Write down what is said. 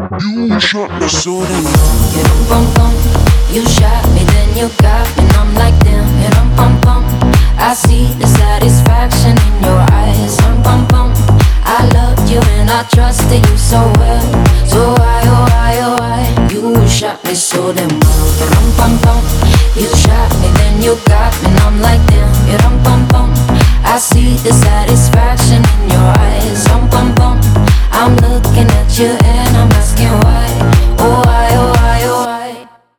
You shot me so damn. Bum bum, you shot me, then you got me, and I'm like damn. Bum bum, I see the satisfaction in your eyes. Bum bum, I loved you and I trusted you so well. So why, oh why, oh why, you shot me so damn. Bum bum, you shot me, then you got me, and I'm like damn. Bum bum, I see the satisfaction in your eyes. Bum bum, I'm looking at you.